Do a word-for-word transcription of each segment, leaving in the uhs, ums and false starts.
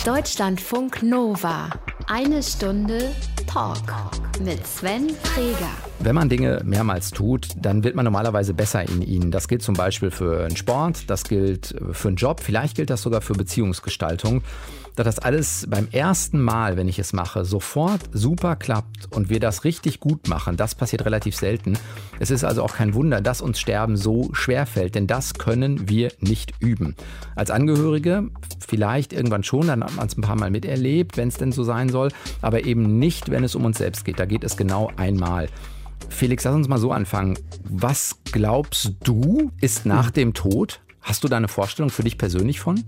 Deutschlandfunk Nova. Eine Stunde Talk mit Sven Freger. Wenn man Dinge mehrmals tut, dann wird man normalerweise besser in ihnen. Das gilt zum Beispiel für einen Sport, das gilt für einen Job, vielleicht gilt das sogar für Beziehungsgestaltung. Da das alles beim ersten Mal, wenn ich es mache, sofort super klappt und wir das richtig gut machen, das passiert relativ selten. Es ist also auch kein Wunder, dass uns Sterben so schwer fällt, denn das können wir nicht üben. Als Angehörige vielleicht irgendwann schon, dann hat man es ein paar Mal miterlebt, wenn es denn so sein soll, aber eben nicht, wenn es um uns selbst geht. Da geht es genau einmal. Felix, lass uns mal so anfangen. Was glaubst du, ist nach dem Tod? Hast du da eine Vorstellung für dich persönlich von?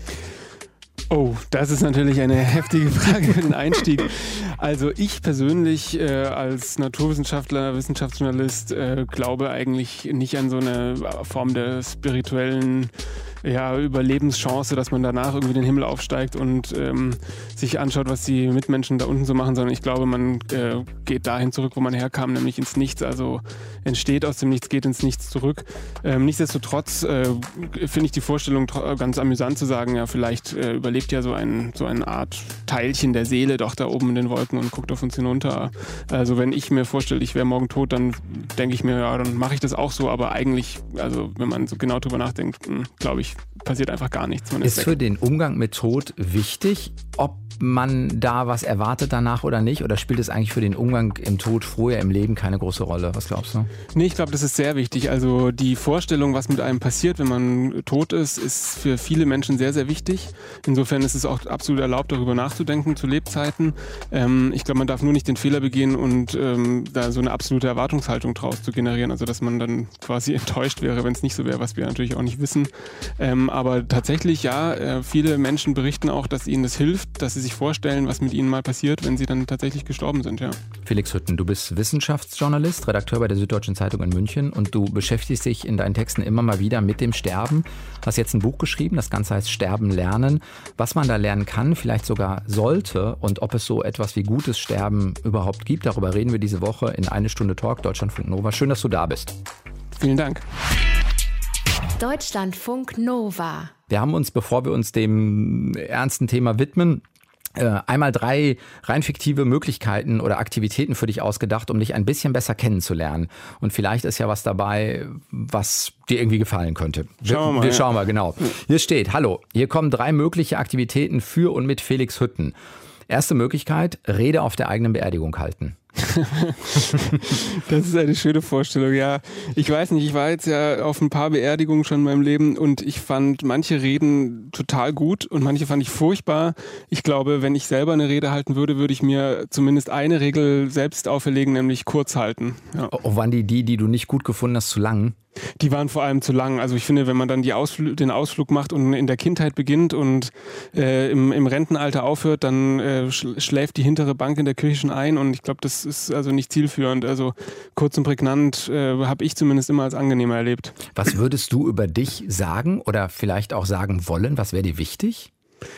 Oh, das ist natürlich eine heftige Frage für den Einstieg. Also ich persönlich äh, als Naturwissenschaftler, Wissenschaftsjournalist äh, glaube eigentlich nicht an so eine Form der spirituellen ja, Überlebenschance, dass man danach irgendwie den Himmel aufsteigt und ähm, sich anschaut, was die Mitmenschen da unten so machen, sondern ich glaube, man äh, geht dahin zurück, wo man herkam, nämlich ins Nichts, also entsteht aus dem Nichts, geht ins Nichts zurück. Ähm, nichtsdestotrotz äh, finde ich die Vorstellung ganz amüsant zu sagen, ja, vielleicht äh, überlebt ja so, ein, so eine Art Teilchen der Seele doch da oben in den Wolken und guckt auf uns hinunter. Also wenn ich mir vorstelle, ich wäre morgen tot, dann denke ich mir, ja, dann mache ich das auch so, aber eigentlich, also wenn man so genau drüber nachdenkt, glaube ich, passiert einfach gar nichts. Man ist ist für den Umgang mit Tod wichtig, ob man da was erwartet danach oder nicht? Oder spielt es eigentlich für den Umgang im Tod vorher im Leben keine große Rolle? Was glaubst du? Nee, ich glaube, das ist sehr wichtig. Also die Vorstellung, was mit einem passiert, wenn man tot ist, ist für viele Menschen sehr, sehr wichtig. Insofern ist es auch absolut erlaubt, darüber nachzudenken zu Lebzeiten. Ähm, ich glaube, man darf nur nicht den Fehler begehen und ähm, da so eine absolute Erwartungshaltung draus zu generieren. Also dass man dann quasi enttäuscht wäre, wenn es nicht so wäre, was wir natürlich auch nicht wissen. Ähm, aber tatsächlich, ja, äh, viele Menschen berichten auch, dass ihnen das hilft, dass sie sich vorstellen, was mit ihnen mal passiert, wenn sie dann tatsächlich gestorben sind, ja. Felix Hütten, du bist Wissenschaftsjournalist, Redakteur bei der Süddeutschen Zeitung in München und du beschäftigst dich in deinen Texten immer mal wieder mit dem Sterben. Hast jetzt ein Buch geschrieben, das Ganze heißt Sterben lernen. Was man da lernen kann, vielleicht sogar sollte und ob es so etwas wie gutes Sterben überhaupt gibt, darüber reden wir diese Woche in Eine Stunde Talk, Deutschlandfunk Nova. Schön, dass du da bist. Vielen Dank. Deutschlandfunk Nova. Wir haben uns, bevor wir uns dem ernsten Thema widmen, einmal drei rein fiktive Möglichkeiten oder Aktivitäten für dich ausgedacht, um dich ein bisschen besser kennenzulernen. Und vielleicht ist ja was dabei, was dir irgendwie gefallen könnte. Schauen wir mal. Wir ja. schauen mal, genau. Hier steht, hallo, hier kommen drei mögliche Aktivitäten für und mit Felix Hütten. Erste Möglichkeit, Rede auf der eigenen Beerdigung halten. Das ist eine schöne Vorstellung, ja. Ich weiß nicht, ich war jetzt ja auf ein paar Beerdigungen schon in meinem Leben und ich fand manche Reden total gut und manche fand ich furchtbar. Ich glaube, wenn ich selber eine Rede halten würde, würde ich mir zumindest eine Regel selbst auferlegen, nämlich kurz halten. Ja. Oh, waren die die, die du nicht gut gefunden hast, zu lang? Die waren vor allem zu lang. Also ich finde, wenn man dann die Ausfl- den Ausflug macht und in der Kindheit beginnt und äh, im, im Rentenalter aufhört, dann äh, sch- schläft die hintere Bank in der Kirche schon ein und ich glaube, das ist also nicht zielführend. Also kurz und prägnant äh, habe ich zumindest immer als angenehmer erlebt. Was würdest du über dich sagen oder vielleicht auch sagen wollen? Was wäre dir wichtig?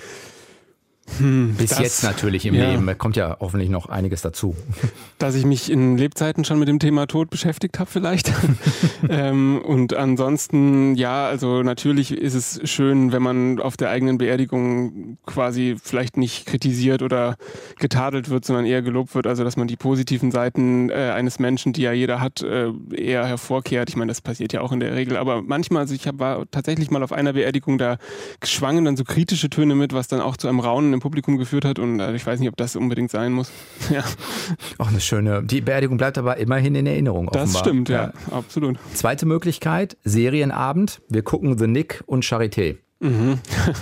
Hm, Bis das, jetzt natürlich im ja. Leben. Da kommt ja hoffentlich noch einiges dazu. Dass ich mich in Lebzeiten schon mit dem Thema Tod beschäftigt habe vielleicht. ähm, und ansonsten, ja, also natürlich ist es schön, wenn man auf der eigenen Beerdigung quasi vielleicht nicht kritisiert oder getadelt wird, sondern eher gelobt wird. Also dass man die positiven Seiten äh, eines Menschen, die ja jeder hat, äh, eher hervorkehrt. Ich meine, das passiert ja auch in der Regel. Aber manchmal, also ich hab, war tatsächlich mal auf einer Beerdigung, da schwangen dann so kritische Töne mit, was dann auch zu einem Raunen im Publikum geführt hat und äh, ich weiß nicht, ob das unbedingt sein muss. Ja. Auch eine schöne, die Beerdigung bleibt aber immerhin in Erinnerung offenbar. Das stimmt, ja, ja, absolut. Zweite Möglichkeit, Serienabend. Wir gucken The Nick und Charité. Mhm.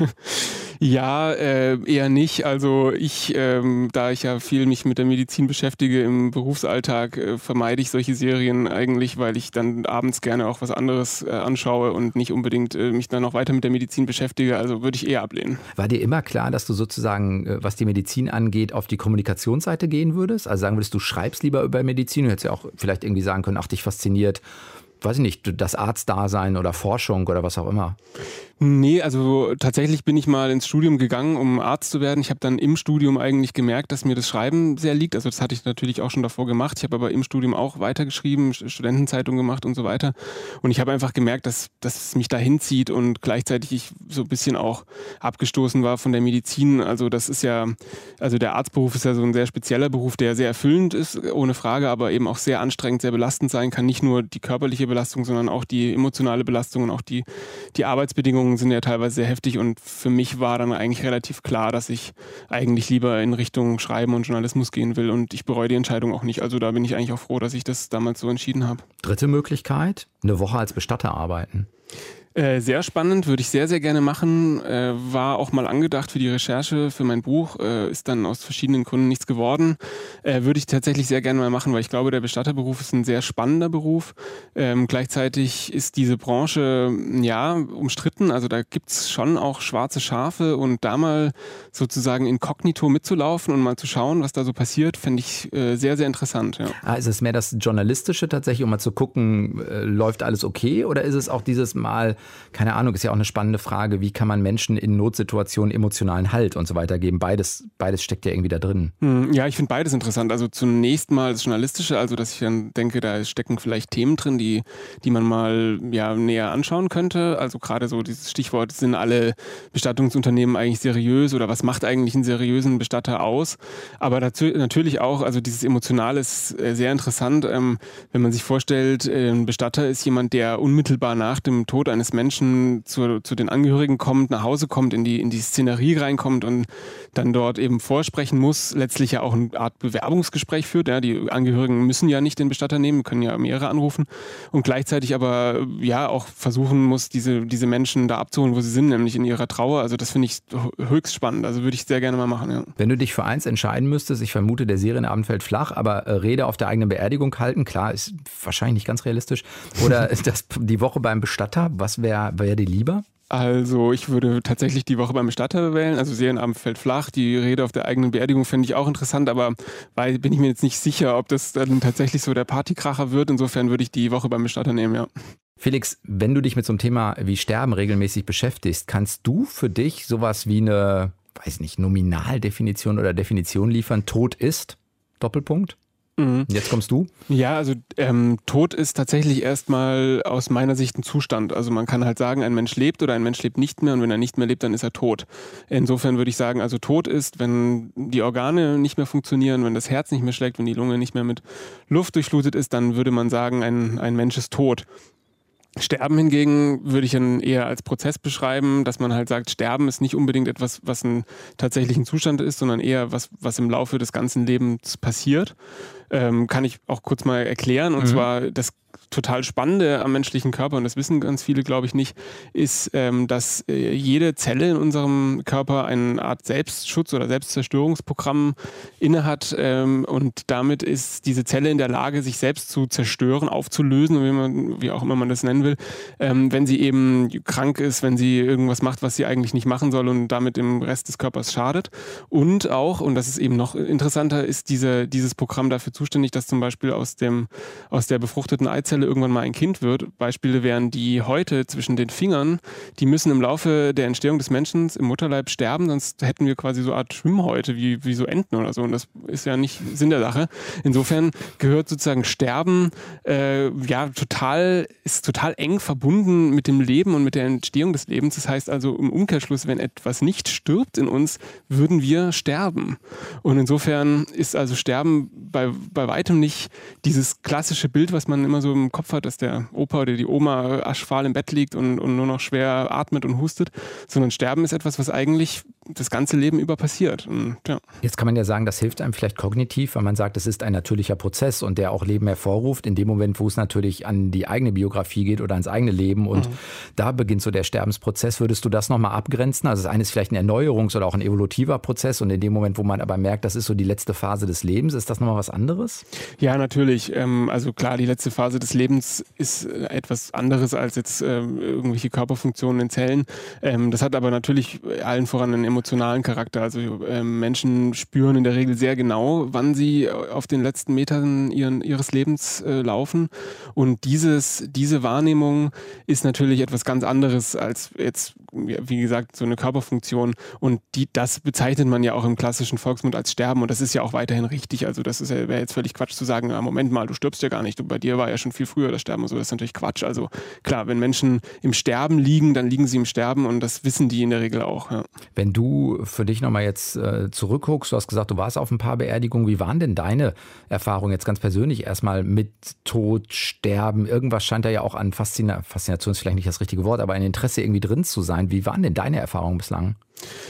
Ja, äh, eher nicht. Also ich, ähm, da ich ja viel mich mit der Medizin beschäftige im Berufsalltag, äh, vermeide ich solche Serien eigentlich, weil ich dann abends gerne auch was anderes äh, anschaue und nicht unbedingt äh, mich dann noch weiter mit der Medizin beschäftige. Also würde ich eher ablehnen. War dir immer klar, dass du sozusagen, äh, was die Medizin angeht, auf die Kommunikationsseite gehen würdest? Also sagen würdest, du schreibst lieber über Medizin? Du hättest ja auch vielleicht irgendwie sagen können, ach, dich fasziniert, weiß ich nicht, das Arztdasein oder Forschung oder was auch immer. Nee, also tatsächlich bin ich mal ins Studium gegangen, um Arzt zu werden. Ich habe dann im Studium eigentlich gemerkt, dass mir das Schreiben sehr liegt. Also das hatte ich natürlich auch schon davor gemacht. Ich habe aber im Studium auch weitergeschrieben, Studentenzeitung gemacht und so weiter. Und ich habe einfach gemerkt, dass, dass es mich dahin zieht und gleichzeitig ich so ein bisschen auch abgestoßen war von der Medizin. Also das ist ja, also der Arztberuf ist ja so ein sehr spezieller Beruf, der sehr erfüllend ist, ohne Frage, aber eben auch sehr anstrengend, sehr belastend sein kann. Nicht nur die körperliche Belastung, sondern auch die emotionale Belastung und auch die, die Arbeitsbedingungen sind ja teilweise sehr heftig und für mich war dann eigentlich relativ klar, dass ich eigentlich lieber in Richtung Schreiben und Journalismus gehen will und ich bereue die Entscheidung auch nicht. Also da bin ich eigentlich auch froh, dass ich das damals so entschieden habe. Dritte Möglichkeit, eine Woche als Bestatter arbeiten. Äh, sehr spannend, würde ich sehr, sehr gerne machen. Äh, war auch mal angedacht für die Recherche für mein Buch, äh, ist dann aus verschiedenen Gründen nichts geworden. Äh, würde ich tatsächlich sehr gerne mal machen, weil ich glaube, der Bestatterberuf ist ein sehr spannender Beruf. Ähm, gleichzeitig ist diese Branche, ja, umstritten. Also da gibt's schon auch schwarze Schafe und da mal sozusagen inkognito mitzulaufen und mal zu schauen, was da so passiert, fände ich äh, sehr, sehr interessant. Ja. Ah, ist es mehr das Journalistische tatsächlich, um mal zu gucken, äh, läuft alles okay? Oder ist es auch dieses Mal, keine Ahnung, ist ja auch eine spannende Frage, wie kann man Menschen in Notsituationen emotionalen Halt und so weiter geben? Beides, beides steckt ja irgendwie da drin. Ja, ich finde beides interessant. Also zunächst mal das Journalistische, also dass ich dann denke, da stecken vielleicht Themen drin, die, die man mal ja, näher anschauen könnte. Also gerade so dieses Stichwort, sind alle Bestattungsunternehmen eigentlich seriös oder was macht eigentlich einen seriösen Bestatter aus? Aber dazu natürlich auch, also dieses Emotionale ist sehr interessant. Ähm, wenn man sich vorstellt, ein Bestatter ist jemand, der unmittelbar nach dem Tod eines Menschen zu, zu den Angehörigen kommt, nach Hause kommt, in die, in die Szenerie reinkommt und dann dort eben vorsprechen muss, letztlich ja auch eine Art Bewerbungsgespräch führt. Ja, die Angehörigen müssen ja nicht den Bestatter nehmen, können ja mehrere anrufen und gleichzeitig aber ja auch versuchen muss, diese, diese Menschen da abzuholen, wo sie sind, nämlich in ihrer Trauer. Also das finde ich höchst spannend. Also würde ich sehr gerne mal machen. Ja. Wenn du dich für eins entscheiden müsstest, ich vermute, der Serienabend fällt flach, aber Rede auf der eigenen Beerdigung halten, klar, ist wahrscheinlich nicht ganz realistisch. Oder das, die Woche beim Bestatter, was wäre wär dir lieber? Also ich würde tatsächlich die Woche beim Bestatter wählen. Also Serienabend fällt flach. Die Rede auf der eigenen Beerdigung fände ich auch interessant, aber weil bin ich mir jetzt nicht sicher, ob das dann tatsächlich so der Partykracher wird. Insofern würde ich die Woche beim Bestatter nehmen, ja. Felix, wenn du dich mit so einem Thema wie Sterben regelmäßig beschäftigst, kannst du für dich sowas wie eine, weiß nicht, Nominaldefinition oder Definition liefern? Tod ist? Doppelpunkt? Mhm. Jetzt kommst du? Ja, also ähm, Tod ist tatsächlich erstmal aus meiner Sicht ein Zustand. Also man kann halt sagen, ein Mensch lebt oder ein Mensch lebt nicht mehr und wenn er nicht mehr lebt, dann ist er tot. Insofern würde ich sagen, also Tod ist, wenn die Organe nicht mehr funktionieren, wenn das Herz nicht mehr schlägt, wenn die Lunge nicht mehr mit Luft durchflutet ist, dann würde man sagen, ein, ein Mensch ist tot. Sterben hingegen würde ich dann eher als Prozess beschreiben, dass man halt sagt, Sterben ist nicht unbedingt etwas, was ein tatsächlichen Zustand ist, sondern eher was, was im Laufe des ganzen Lebens passiert. Ähm, kann ich auch kurz mal erklären. Und mhm. zwar das total Spannende am menschlichen Körper, und das wissen ganz viele, glaube ich, nicht, ist, ähm, dass äh, jede Zelle in unserem Körper eine Art Selbstschutz- oder Selbstzerstörungsprogramm innehat. Ähm, und damit ist diese Zelle in der Lage, sich selbst zu zerstören, aufzulösen, wie, man, wie auch immer man das nennen will, ähm, wenn sie eben krank ist, wenn sie irgendwas macht, was sie eigentlich nicht machen soll und damit dem Rest des Körpers schadet. Und auch, und das ist eben noch interessanter, ist diese, dieses Programm dafür zuständig, dass zum Beispiel aus, dem, aus der befruchteten Eizelle irgendwann mal ein Kind wird. Beispiele wären die Häute zwischen den Fingern, die müssen im Laufe der Entstehung des Menschen im Mutterleib sterben, sonst hätten wir quasi so eine Art Schwimmhäute, wie, wie so Enten oder so. Und das ist ja nicht Sinn der Sache. Insofern gehört sozusagen Sterben äh, ja total, ist total eng verbunden mit dem Leben und mit der Entstehung des Lebens. Das heißt also im Umkehrschluss, wenn etwas nicht stirbt in uns, würden wir sterben. Und insofern ist also Sterben bei, bei weitem nicht dieses klassische Bild, was man immer so im Kopf hat, dass der Opa oder die Oma aschfahl im Bett liegt und, und nur noch schwer atmet und hustet, sondern Sterben ist etwas, was eigentlich das ganze Leben über passiert. Und, ja. Jetzt kann man ja sagen, das hilft einem vielleicht kognitiv, weil man sagt, es ist ein natürlicher Prozess und der auch Leben hervorruft, in dem Moment, wo es natürlich an die eigene Biografie geht oder ans eigene Leben und mhm. da beginnt so der Sterbensprozess. Würdest du das nochmal abgrenzen? Also das eine ist vielleicht ein Erneuerungs- oder auch ein evolutiver Prozess und in dem Moment, wo man aber merkt, das ist so die letzte Phase des Lebens, ist das nochmal was anderes? Ja, natürlich. Also klar, die letzte Phase des Lebens ist etwas anderes als jetzt irgendwelche Körperfunktionen in Zellen. Das hat aber natürlich allen voran einen emotionalen Charakter. Also äh, Menschen spüren in der Regel sehr genau, wann sie auf den letzten Metern ihren, ihres Lebens äh, laufen. Und dieses, diese Wahrnehmung ist natürlich etwas ganz anderes als jetzt, wie gesagt, so eine Körperfunktion. Und die, das bezeichnet man ja auch im klassischen Volksmund als Sterben. Und das ist ja auch weiterhin richtig. Also das wäre jetzt völlig Quatsch zu sagen, na, Moment mal, du stirbst ja gar nicht. Du, bei dir war ja schon viel früher das Sterben und so. Das ist natürlich Quatsch. Also klar, wenn Menschen im Sterben liegen, dann liegen sie im Sterben und das wissen die in der Regel auch. Ja. Wenn du für dich nochmal jetzt äh, zurückguckst, du hast gesagt, du warst auf ein paar Beerdigungen. Wie waren denn deine Erfahrungen jetzt ganz persönlich erstmal mit Tod, Sterben? Irgendwas scheint da ja auch an Faszina- Faszination, ist vielleicht nicht das richtige Wort, aber ein Interesse irgendwie drin zu sein. Wie waren denn deine Erfahrungen bislang?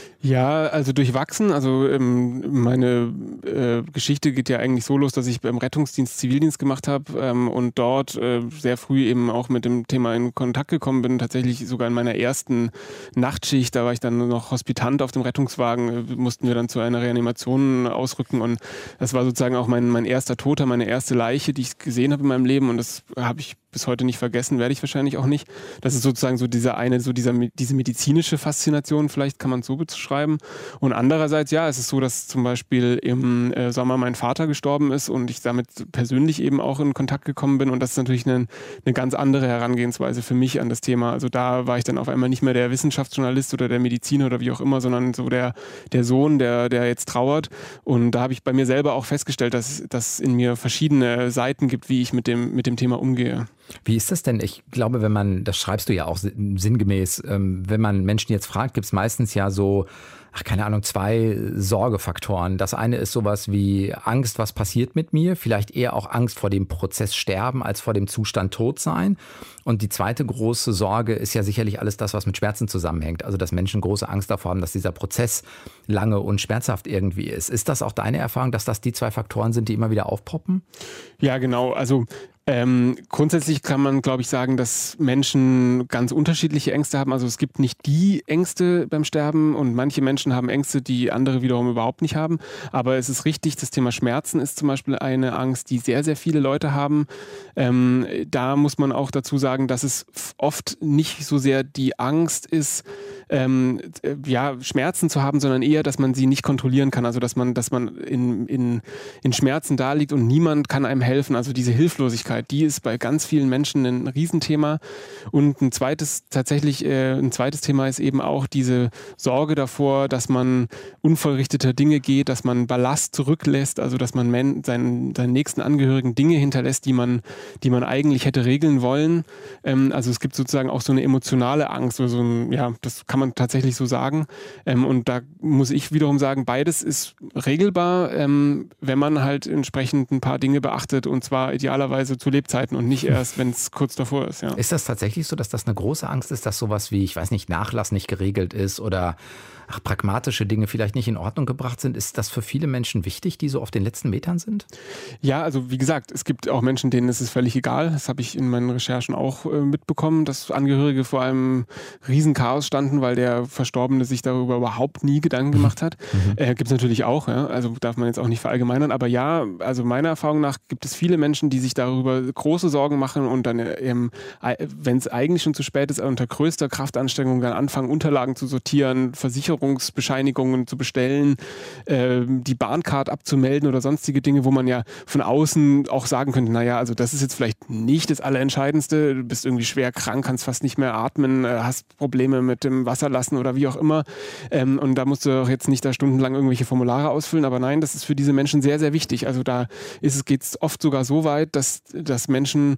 Ja, also durchwachsen. Also ähm, meine äh, Geschichte geht ja eigentlich so los, dass ich beim Rettungsdienst Zivildienst gemacht habe ähm, und dort äh, sehr früh eben auch mit dem Thema in Kontakt gekommen bin. Tatsächlich sogar in meiner ersten Nachtschicht, da war ich dann noch Hospitant auf dem Rettungswagen, äh, mussten wir dann zu einer Reanimation ausrücken und das war sozusagen auch mein, mein erster Toter, meine erste Leiche, die ich gesehen habe in meinem Leben und das habe ich bis heute nicht vergessen, werde ich wahrscheinlich auch nicht. Das ist sozusagen so dieser eine, so dieser, diese medizinische Faszination, vielleicht kann man es so beschreiben. Und andererseits, ja, es ist so, dass zum Beispiel im äh, Sommer mein Vater gestorben ist und ich damit persönlich eben auch in Kontakt gekommen bin und das ist natürlich eine, eine ganz andere Herangehensweise für mich an das Thema. Also da war ich dann auf einmal nicht mehr der Wissenschaftsjournalist oder der Mediziner oder wie auch immer, sondern so der, der Sohn, der, der jetzt trauert. Und da habe ich bei mir selber auch festgestellt, dass es in mir verschiedene Seiten gibt, wie ich mit dem, mit dem Thema umgehe. Wie ist das denn? Ich glaube, wenn man, das schreibst du ja auch sinngemäß, wenn man Menschen jetzt fragt, gibt es meistens ja so, ach keine Ahnung, zwei Sorgefaktoren. Das eine ist sowas wie Angst, was passiert mit mir? Vielleicht eher auch Angst vor dem Prozess Sterben als vor dem Zustand Todsein. Und die zweite große Sorge ist ja sicherlich alles das, was mit Schmerzen zusammenhängt. Also dass Menschen große Angst davor haben, dass dieser Prozess lange und schmerzhaft irgendwie ist. Ist das auch deine Erfahrung, dass das die zwei Faktoren sind, die immer wieder aufpoppen? Ja, genau. Also Ähm, grundsätzlich kann man, glaube ich, sagen, dass Menschen ganz unterschiedliche Ängste haben. Also es gibt nicht die Ängste beim Sterben und manche Menschen haben Ängste, die andere wiederum überhaupt nicht haben. Aber es ist richtig, das Thema Schmerzen ist zum Beispiel eine Angst, die sehr, sehr viele Leute haben. Ähm, da muss man auch dazu sagen, dass es oft nicht so sehr die Angst ist, ähm, ja, Schmerzen zu haben, sondern eher, dass man sie nicht kontrollieren kann. Also dass man, dass man in, in, in Schmerzen da liegt und niemand kann einem helfen. Also diese Hilflosigkeit, die ist bei ganz vielen Menschen ein Riesenthema. Und ein zweites, tatsächlich äh, ein zweites Thema ist eben auch diese Sorge davor, dass man unvollrichteter Dinge geht, dass man Ballast zurücklässt, also dass man men- seinen, seinen nächsten Angehörigen Dinge hinterlässt, die man, die man eigentlich hätte regeln wollen. Ähm, also es gibt sozusagen auch so eine emotionale Angst, oder so ein, ja, das kann man tatsächlich so sagen. Ähm, und da muss ich wiederum sagen, beides ist regelbar, ähm, wenn man halt entsprechend ein paar Dinge beachtet und zwar idealerweise zu Lebzeiten und nicht erst, wenn es kurz davor ist. Ja. Ist das tatsächlich so, dass das eine große Angst ist, dass sowas wie, ich weiß nicht, Nachlass nicht geregelt ist oder ach, pragmatische Dinge vielleicht nicht in Ordnung gebracht sind? Ist das für viele Menschen wichtig, die so auf den letzten Metern sind? Ja, also wie gesagt, es gibt auch Menschen, denen ist es völlig egal. Das habe ich in meinen Recherchen auch äh, mitbekommen, dass Angehörige vor einem Riesenchaos standen, weil der Verstorbene sich darüber überhaupt nie Gedanken gemacht hat. Mhm. Äh, gibt es natürlich auch, ja? Also darf man jetzt auch nicht verallgemeinern. Aber ja, also meiner Erfahrung nach gibt es viele Menschen, die sich darüber große Sorgen machen und dann, ähm, wenn es eigentlich schon zu spät ist, unter größter Kraftanstrengung dann anfangen, Unterlagen zu sortieren, Versicherungsbescheinigungen zu bestellen, äh, die Bahncard abzumelden oder sonstige Dinge, wo man ja von außen auch sagen könnte, naja, also das ist jetzt vielleicht nicht das Allerentscheidendste, du bist irgendwie schwer krank, kannst fast nicht mehr atmen, äh, hast Probleme mit dem Wasserlassen oder wie auch immer. Ähm, und da musst du auch jetzt nicht da stundenlang irgendwelche Formulare ausfüllen, aber nein, das ist für diese Menschen sehr, sehr wichtig. Also da ist es, geht es oft sogar so weit, dass, dass Menschen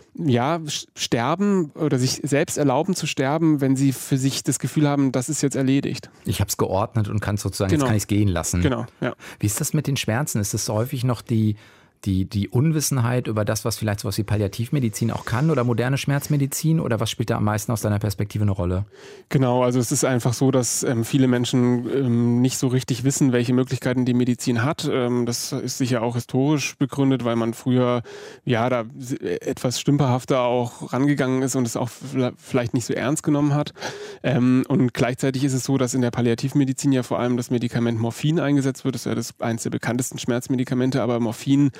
ja, sterben oder sich selbst erlauben zu sterben, wenn sie für sich das Gefühl haben, das ist jetzt erledigt. Ich habe es geordnet und kann sozusagen, genau. Jetzt kann ich es gehen lassen. Genau, ja. Wie ist das mit den Schmerzen? Ist es häufig noch die, die, die Unwissenheit über das, was vielleicht sowas wie Palliativmedizin auch kann oder moderne Schmerzmedizin oder was spielt da am meisten aus deiner Perspektive eine Rolle? Genau, also es ist einfach so, dass ähm, viele Menschen ähm, nicht so richtig wissen, welche Möglichkeiten die Medizin hat. Ähm, das ist sicher auch historisch begründet, weil man früher ja da etwas stümperhafter auch rangegangen ist und es auch vielleicht nicht so ernst genommen hat. Ähm, und gleichzeitig ist es so, dass in der Palliativmedizin ja vor allem das Medikament Morphin eingesetzt wird. Das ist ja das eines der bekanntesten Schmerzmedikamente, aber Morphin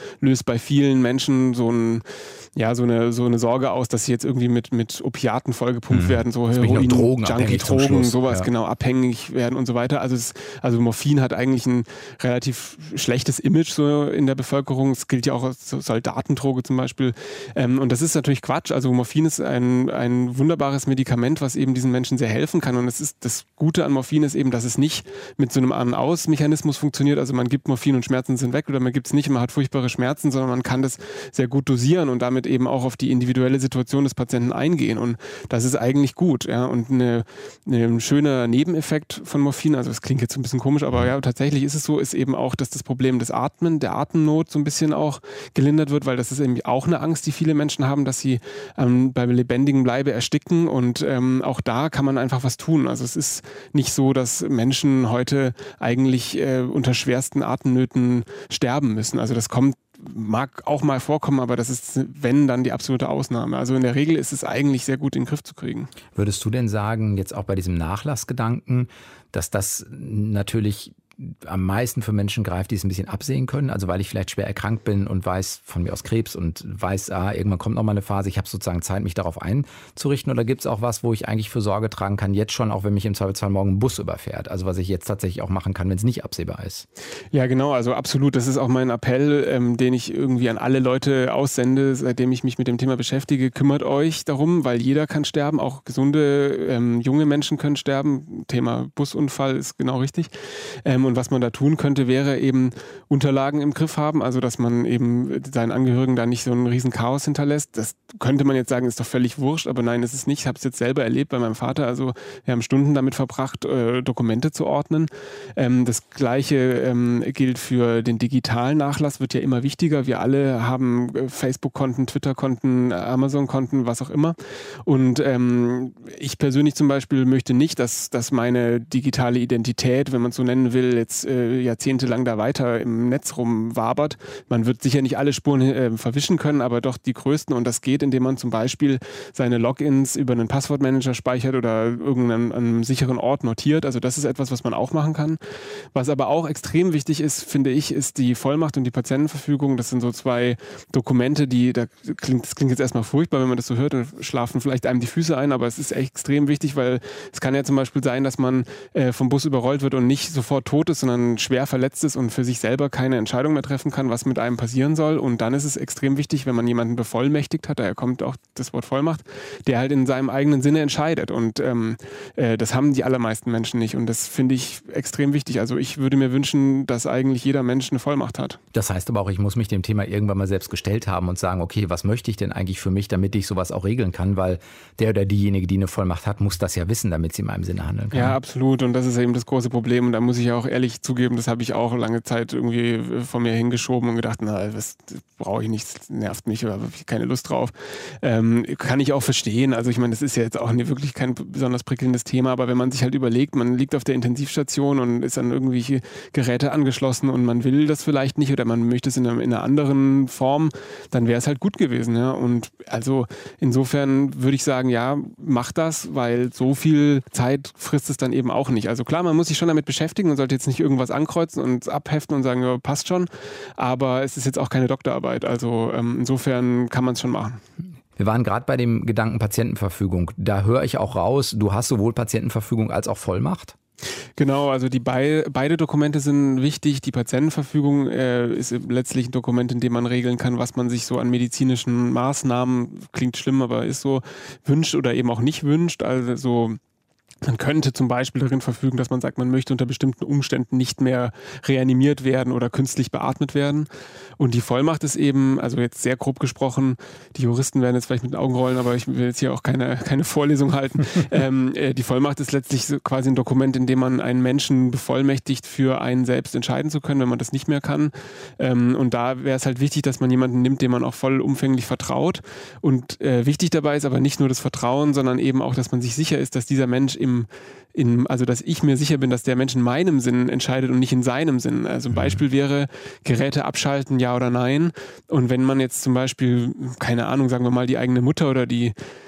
löst bei vielen Menschen so ein ja, so eine, so eine Sorge aus, dass sie jetzt irgendwie mit, mit Opiaten vollgepumpt mhm. werden, so Heroin, Drogen, Junkie, Drogen, sowas, ja. genau, abhängig werden und so weiter. Also, es, also Morphin hat eigentlich ein relativ schlechtes Image so in der Bevölkerung. Es gilt ja auch als Soldatendroge zum Beispiel. Ähm, und das ist natürlich Quatsch. Also Morphin ist ein, ein wunderbares Medikament, was eben diesen Menschen sehr helfen kann. Und es ist, das Gute an Morphin ist eben, dass es nicht mit so einem An-Aus-Mechanismus funktioniert. Also man gibt Morphin und Schmerzen sind weg oder man gibt es nicht, man hat furchtbare Schmerzen, sondern man kann das sehr gut dosieren und damit eben auch auf die individuelle Situation des Patienten eingehen. Und das ist eigentlich gut. Ja. Und eine, eine, ein schöner Nebeneffekt von Morphin, also das klingt jetzt ein bisschen komisch, aber ja, tatsächlich ist es so, ist eben auch, dass das Problem des Atmen, der Atemnot so ein bisschen auch gelindert wird, weil das ist eben auch eine Angst, die viele Menschen haben, dass sie ähm, beim lebendigen Bleibe ersticken und ähm, auch da kann man einfach was tun. Also es ist nicht so, dass Menschen heute eigentlich äh, unter schwersten Atemnöten sterben müssen. Also das kommt mag auch mal vorkommen, aber das ist, wenn, dann die absolute Ausnahme. Also in der Regel ist es eigentlich sehr gut in den Griff zu kriegen. Würdest du denn sagen, jetzt auch bei diesem Nachlassgedanken, dass das natürlich am meisten für Menschen greift, die es ein bisschen absehen können? Also weil ich vielleicht schwer erkrankt bin und weiß von mir aus Krebs und weiß, ah, irgendwann kommt noch mal eine Phase, ich habe sozusagen Zeit, mich darauf einzurichten, oder gibt es auch was, wo ich eigentlich für Sorge tragen kann, jetzt schon, auch wenn mich im Zweifelsfall morgen ein Bus überfährt? Also was ich jetzt tatsächlich auch machen kann, wenn es nicht absehbar ist. Ja, genau, also absolut. Das ist auch mein Appell, ähm, den ich irgendwie an alle Leute aussende, seitdem ich mich mit dem Thema beschäftige. Kümmert euch darum, weil jeder kann sterben, auch gesunde, ähm, junge Menschen können sterben. Thema Busunfall ist genau richtig. Ähm, Und was man da tun könnte, wäre eben Unterlagen im Griff haben, also dass man eben seinen Angehörigen da nicht so ein riesen Chaos hinterlässt. Das könnte man jetzt sagen, ist doch völlig wurscht, aber nein, ist es nicht. Ich habe es jetzt selber erlebt bei meinem Vater. Also wir haben Stunden damit verbracht, äh, Dokumente zu ordnen. Ähm, das Gleiche ähm, gilt für den digitalen Nachlass, wird ja immer wichtiger. Wir alle haben äh, Facebook-Konten, Twitter-Konten, Amazon-Konten, was auch immer. Und ähm, ich persönlich zum Beispiel möchte nicht, dass, dass meine digitale Identität, wenn man es so nennen will, jetzt äh, jahrzehntelang da weiter im Netz rumwabert. Man wird sicher nicht alle Spuren äh, verwischen können, aber doch die größten. Und das geht, indem man zum Beispiel seine Logins über einen Passwortmanager speichert oder irgendeinen einem sicheren Ort notiert. Also das ist etwas, was man auch machen kann. Was aber auch extrem wichtig ist, finde ich, ist die Vollmacht und die Patientenverfügung. Das sind so zwei Dokumente, die, da klingt, das klingt jetzt erstmal furchtbar, wenn man das so hört, dann schlafen vielleicht einem die Füße ein, aber es ist echt extrem wichtig, weil es kann ja zum Beispiel sein, dass man äh, vom Bus überrollt wird und nicht sofort tot ist, sondern schwer verletzt ist und für sich selber keine Entscheidung mehr treffen kann, was mit einem passieren soll. Und dann ist es extrem wichtig, wenn man jemanden bevollmächtigt hat, daher kommt auch das Wort Vollmacht, der halt in seinem eigenen Sinne entscheidet. Und ähm, äh, das haben die allermeisten Menschen nicht. Und das finde ich extrem wichtig. Also ich würde mir wünschen, dass eigentlich jeder Mensch eine Vollmacht hat. Das heißt aber auch, ich muss mich dem Thema irgendwann mal selbst gestellt haben und sagen, okay, was möchte ich denn eigentlich für mich, damit ich sowas auch regeln kann? Weil der oder diejenige, die eine Vollmacht hat, muss das ja wissen, damit sie in meinem Sinne handeln kann. Ja, absolut. Und das ist eben das große Problem. Und da muss ich ja auch ehrlich zugeben, das habe ich auch lange Zeit irgendwie vor mir hingeschoben und gedacht, na, das brauche ich nicht, das nervt mich oder habe ich keine Lust drauf. Ähm, kann ich auch verstehen. Also ich meine, das ist ja jetzt auch nicht, wirklich kein besonders prickelndes Thema, aber wenn man sich halt überlegt, man liegt auf der Intensivstation und ist an irgendwelche Geräte angeschlossen und man will das vielleicht nicht oder man möchte es in einer, in einer anderen Form, dann wäre es halt gut gewesen. Ja? Und also insofern würde ich sagen, ja, mach das, weil so viel Zeit frisst es dann eben auch nicht. Also klar, man muss sich schon damit beschäftigen und sollte jetzt nicht irgendwas ankreuzen und abheften und sagen, ja, passt schon, aber es ist jetzt auch keine Doktorarbeit. Also ähm, insofern kann man es schon machen. Wir waren gerade bei dem Gedanken Patientenverfügung. Da höre ich auch raus, du hast sowohl Patientenverfügung als auch Vollmacht? Genau, also die bei, beide Dokumente sind wichtig. Die Patientenverfügung äh, ist letztlich ein Dokument, in dem man regeln kann, was man sich so an medizinischen Maßnahmen, klingt schlimm, aber ist so, wünscht oder eben auch nicht wünscht. Also so man könnte zum Beispiel darin verfügen, dass man sagt, man möchte unter bestimmten Umständen nicht mehr reanimiert werden oder künstlich beatmet werden. Und die Vollmacht ist eben, also jetzt sehr grob gesprochen, die Juristen werden jetzt vielleicht mit den Augen rollen, aber ich will jetzt hier auch keine, keine Vorlesung halten. ähm, äh, die Vollmacht ist letztlich so quasi ein Dokument, in dem man einen Menschen bevollmächtigt, für einen selbst entscheiden zu können, wenn man das nicht mehr kann. Ähm, und da wäre es halt wichtig, dass man jemanden nimmt, dem man auch vollumfänglich vertraut. Und äh, wichtig dabei ist aber nicht nur das Vertrauen, sondern eben auch, dass man sich sicher ist, dass dieser Mensch im Im, im, also dass ich mir sicher bin, dass der Mensch in meinem Sinn entscheidet und nicht in seinem Sinn. Also ein Beispiel wäre, Geräte abschalten, ja oder nein. Und wenn man jetzt zum Beispiel, keine Ahnung, sagen wir mal, die eigene Mutter oder die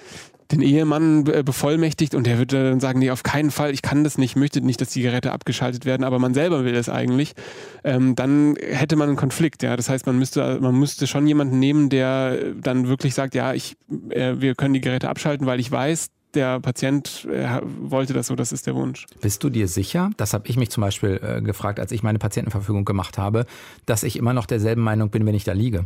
den Ehemann bevollmächtigt und der würde dann sagen, nee, auf keinen Fall, ich kann das nicht, möchte nicht, dass die Geräte abgeschaltet werden, aber man selber will es eigentlich, ähm, dann hätte man einen Konflikt. Ja? Das heißt, man müsste, man müsste schon jemanden nehmen, der dann wirklich sagt, ja, ich, äh, wir können die Geräte abschalten, weil ich weiß, der Patient äh, wollte das so, das ist der Wunsch. Bist du dir sicher, das habe ich mich zum Beispiel äh, gefragt, als ich meine Patientenverfügung gemacht habe, dass ich immer noch derselben Meinung bin, wenn ich da liege?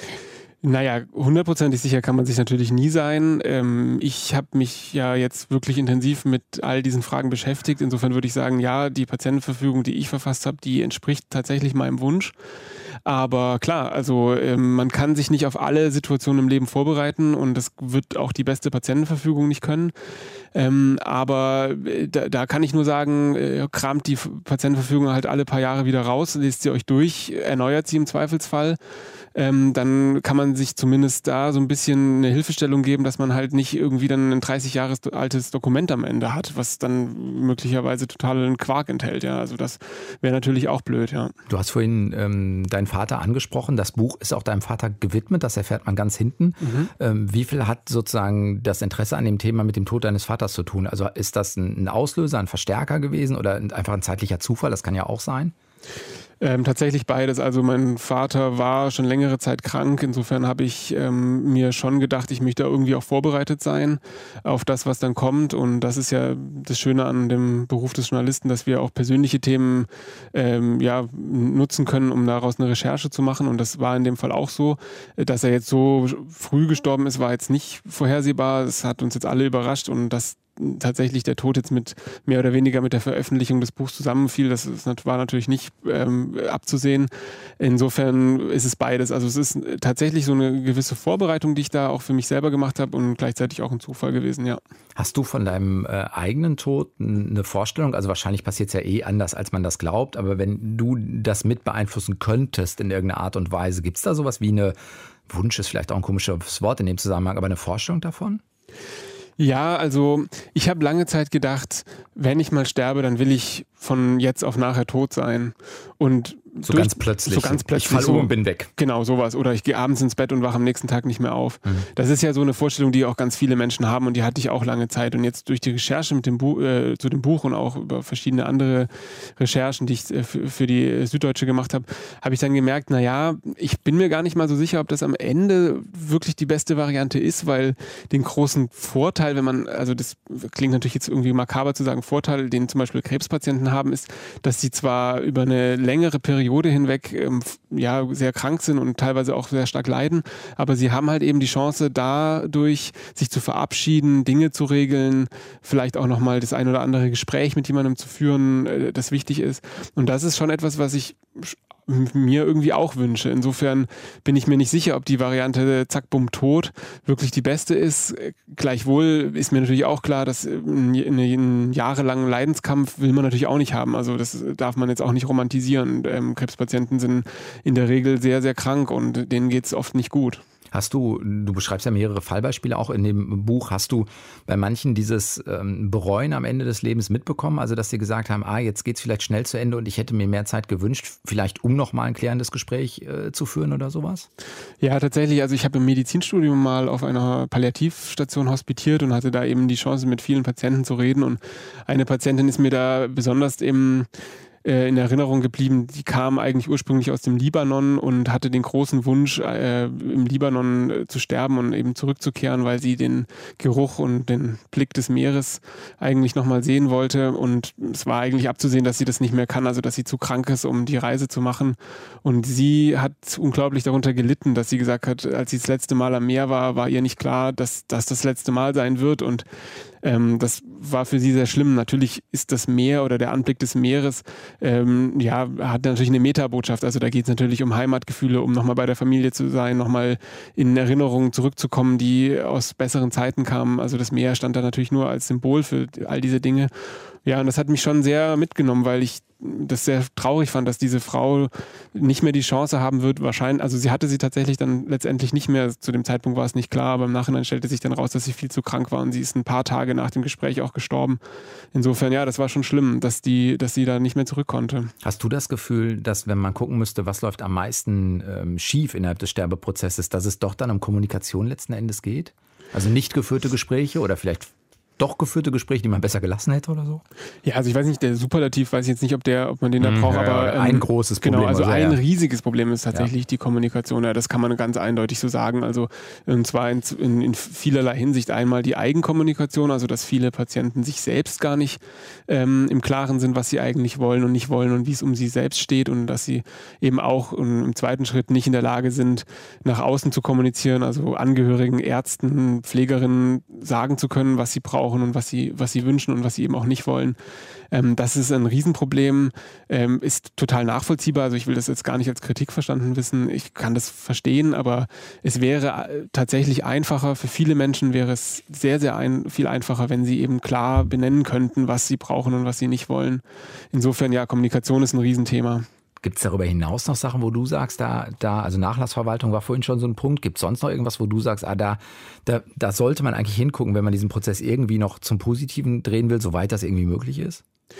Naja, hundertprozentig sicher kann man sich natürlich nie sein. Ähm, ich habe mich ja jetzt wirklich intensiv mit all diesen Fragen beschäftigt. Insofern würde ich sagen, ja, die Patientenverfügung, die ich verfasst habe, die entspricht tatsächlich meinem Wunsch. Aber klar, also ähm, man kann sich nicht auf alle Situationen im Leben vorbereiten und das wird auch die beste Patientenverfügung nicht können. Ähm, aber da, da kann ich nur sagen, äh, kramt die Patientenverfügung halt alle paar Jahre wieder raus, lest sie euch durch, erneuert sie im Zweifelsfall. Ähm, dann kann man sich zumindest da so ein bisschen eine Hilfestellung geben, dass man halt nicht irgendwie dann ein dreißig Jahre altes Dokument am Ende hat, was dann möglicherweise totalen Quark enthält. Ja, also das wäre natürlich auch blöd. Ja. Du hast vorhin ähm, deinen Vater angesprochen. Das Buch ist auch deinem Vater gewidmet. Das erfährt man ganz hinten. Mhm. Ähm, wie viel hat sozusagen das Interesse an dem Thema mit dem Tod deines Vaters zu tun? Also ist das ein Auslöser, ein Verstärker gewesen oder einfach ein zeitlicher Zufall? Das kann ja auch sein. Ähm, tatsächlich beides. Also mein Vater war schon längere Zeit krank. Insofern habe ich ähm, mir schon gedacht, ich möchte irgendwie auch vorbereitet sein auf das, was dann kommt. Und das ist ja das Schöne an dem Beruf des Journalisten, dass wir auch persönliche Themen ähm, ja, nutzen können, um daraus eine Recherche zu machen. Und das war in dem Fall auch so. Dass er jetzt so früh gestorben ist, war jetzt nicht vorhersehbar. Das hat uns jetzt alle überrascht und das tatsächlich der Tod jetzt mit mehr oder weniger mit der Veröffentlichung des Buchs zusammenfiel, das ist, war natürlich nicht ähm, abzusehen. Insofern ist es beides. Also es ist tatsächlich so eine gewisse Vorbereitung, die ich da auch für mich selber gemacht habe und gleichzeitig auch ein Zufall gewesen, ja. Hast du von deinem äh, eigenen Tod eine Vorstellung? Also wahrscheinlich passiert es ja eh anders, als man das glaubt, aber wenn du das mit beeinflussen könntest in irgendeiner Art und Weise, gibt es da sowas wie eine, Wunsch ist vielleicht auch ein komisches Wort in dem Zusammenhang, aber eine Vorstellung davon? Ja, also ich habe lange Zeit gedacht, wenn ich mal sterbe, dann will ich von jetzt auf nachher tot sein. Und so durch, ganz plötzlich. So ganz plötzlich. Ich falle so, um und bin weg. Genau, sowas. Oder ich gehe abends ins Bett und wache am nächsten Tag nicht mehr auf. Mhm. Das ist ja so eine Vorstellung, die auch ganz viele Menschen haben und die hatte ich auch lange Zeit. Und jetzt durch die Recherche mit dem Buch, äh, zu dem Buch und auch über verschiedene andere Recherchen, die ich äh, für, für die Süddeutsche gemacht habe, habe ich dann gemerkt, naja, ich bin mir gar nicht mal so sicher, ob das am Ende wirklich die beste Variante ist, weil den großen Vorteil, wenn man, also das klingt natürlich jetzt irgendwie makaber zu sagen, Vorteil, den zum Beispiel Krebspatienten haben, ist, dass sie zwar über eine längere Periode hinweg ähm, ja, sehr krank sind und teilweise auch sehr stark leiden, aber sie haben halt eben die Chance, dadurch sich zu verabschieden, Dinge zu regeln, vielleicht auch nochmal das ein oder andere Gespräch mit jemandem zu führen, äh, das wichtig ist. Und das ist schon etwas, was ich mir irgendwie auch wünsche. Insofern bin ich mir nicht sicher, ob die Variante zack, bumm, tot wirklich die beste ist. Gleichwohl ist mir natürlich auch klar, dass einen jahrelangen Leidenskampf will man natürlich auch nicht haben. Also das darf man jetzt auch nicht romantisieren. Ähm, Krebspatienten sind in der Regel sehr, sehr krank und denen geht es oft nicht gut. Hast du, du beschreibst ja mehrere Fallbeispiele auch in dem Buch, hast du bei manchen dieses ähm, Bereuen am Ende des Lebens mitbekommen? Also dass sie gesagt haben, ah, jetzt geht's vielleicht schnell zu Ende und ich hätte mir mehr Zeit gewünscht, vielleicht um nochmal ein klärendes Gespräch äh, zu führen oder sowas? Ja, tatsächlich. Also ich habe im Medizinstudium mal auf einer Palliativstation hospitiert und hatte da eben die Chance, mit vielen Patienten zu reden. Und eine Patientin ist mir da besonders eben in Erinnerung geblieben, die kam eigentlich ursprünglich aus dem Libanon und hatte den großen Wunsch, äh, im Libanon äh, zu sterben und eben zurückzukehren, weil sie den Geruch und den Blick des Meeres eigentlich nochmal sehen wollte. Und es war eigentlich abzusehen, dass sie das nicht mehr kann, also dass sie zu krank ist, um die Reise zu machen. Und sie hat unglaublich darunter gelitten, dass sie gesagt hat, als sie das letzte Mal am Meer war, war ihr nicht klar, dass das das letzte Mal sein wird. Und ähm, das war für sie sehr schlimm. Natürlich ist das Meer oder der Anblick des Meeres Ähm, ja, hat natürlich eine Metabotschaft. Also da geht es natürlich um Heimatgefühle, um nochmal bei der Familie zu sein, nochmal in Erinnerungen zurückzukommen, die aus besseren Zeiten kamen. Also das Meer stand da natürlich nur als Symbol für all diese Dinge. Ja, und das hat mich schon sehr mitgenommen, weil ich das sehr traurig fand, dass diese Frau nicht mehr die Chance haben wird, wahrscheinlich, also sie hatte sie tatsächlich dann letztendlich nicht mehr, zu dem Zeitpunkt war es nicht klar, aber im Nachhinein stellte sich dann raus, dass sie viel zu krank war und sie ist ein paar Tage nach dem Gespräch auch gestorben. Insofern, ja, das war schon schlimm, dass die, dass sie da nicht mehr zurück konnte. Hast du das Gefühl, dass wenn man gucken müsste, was läuft am meisten ähm, schief innerhalb des Sterbeprozesses, dass es doch dann um Kommunikation letzten Endes geht? Also nicht geführte Gespräche oder vielleicht doch geführte Gespräche, die man besser gelassen hätte oder so? Ja, also ich weiß nicht, der Superlativ, weiß ich jetzt nicht, ob der, ob man den da Mhm, braucht, ja, aber ja, ein großes Problem. Genau, also also, ein ja. riesiges Problem ist tatsächlich Ja. die Kommunikation. Ja, das kann man ganz eindeutig so sagen. Also und zwar in, in, in vielerlei Hinsicht. Einmal die Eigenkommunikation, also dass viele Patienten sich selbst gar nicht ähm, im Klaren sind, was sie eigentlich wollen und nicht wollen und wie es um sie selbst steht und dass sie eben auch um, im zweiten Schritt nicht in der Lage sind, nach außen zu kommunizieren, also Angehörigen, Ärzten, Pflegerinnen sagen zu können, was sie brauchen und was sie was sie wünschen und was sie eben auch nicht wollen. Ähm, das ist ein Riesenproblem, ähm, ist total nachvollziehbar. Also ich will das jetzt gar nicht als Kritik verstanden wissen. Ich kann das verstehen, aber es wäre äh, tatsächlich einfacher, für viele Menschen wäre es sehr, sehr ein, viel einfacher, wenn sie eben klar benennen könnten, was sie brauchen und was sie nicht wollen. Insofern, ja, Kommunikation ist ein Riesenthema. Gibt es darüber hinaus noch Sachen, wo du sagst, da, da, also Nachlassverwaltung war vorhin schon so ein Punkt. Gibt es sonst noch irgendwas, wo du sagst, ah, da, da, da sollte man eigentlich hingucken, wenn man diesen Prozess irgendwie noch zum Positiven drehen will, soweit das irgendwie möglich ist?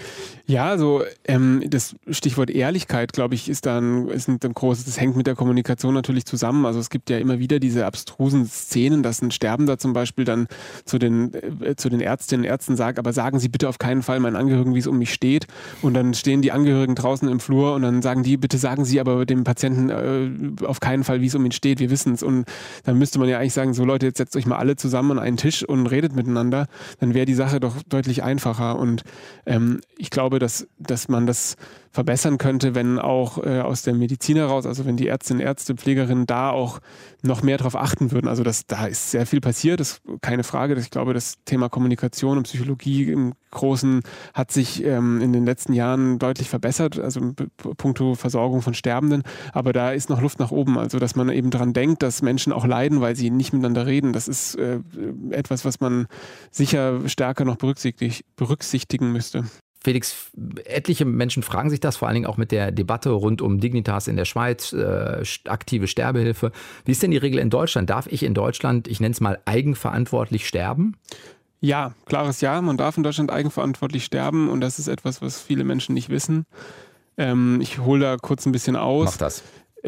Ja, also ähm, das Stichwort Ehrlichkeit, glaube ich, ist dann ist ein, ein großes, das hängt mit der Kommunikation natürlich zusammen. Also es gibt ja immer wieder diese abstrusen Szenen, dass ein Sterbender zum Beispiel dann zu den, äh, zu den Ärztinnen und Ärzten sagt, aber sagen Sie bitte auf keinen Fall meinen Angehörigen, wie es um mich steht. Und dann stehen die Angehörigen draußen im Flur und dann sagen die, bitte sagen Sie aber dem Patienten äh, auf keinen Fall, wie es um ihn steht, wir wissen es. Und dann müsste man ja eigentlich sagen, so Leute, jetzt setzt euch mal alle zusammen an einen Tisch und redet miteinander. Dann wäre die Sache doch deutlich einfacher. Und ähm, ich glaube, dass, dass man das verbessern könnte, wenn auch äh, aus der Medizin heraus, also wenn die Ärztinnen, Ärzte, Pflegerinnen da auch noch mehr darauf achten würden. Also das, da ist sehr viel passiert, das ist keine Frage. Ich glaube, das Thema Kommunikation und Psychologie im Großen hat sich ähm, in den letzten Jahren deutlich verbessert, also puncto Versorgung von Sterbenden. Aber da ist noch Luft nach oben. Also dass man eben daran denkt, dass Menschen auch leiden, weil sie nicht miteinander reden. Das ist äh, etwas, was man sicher stärker noch berücksichtig, berücksichtigen müsste. Felix, etliche Menschen fragen sich das, vor allen Dingen auch mit der Debatte rund um Dignitas in der Schweiz, äh, aktive Sterbehilfe. Wie ist denn die Regel in Deutschland? Darf ich in Deutschland, ich nenne es mal, eigenverantwortlich sterben? Ja, klares Ja. Man darf in Deutschland eigenverantwortlich sterben und das ist etwas, was viele Menschen nicht wissen. Ähm, ich hole da kurz ein bisschen aus. Mach das.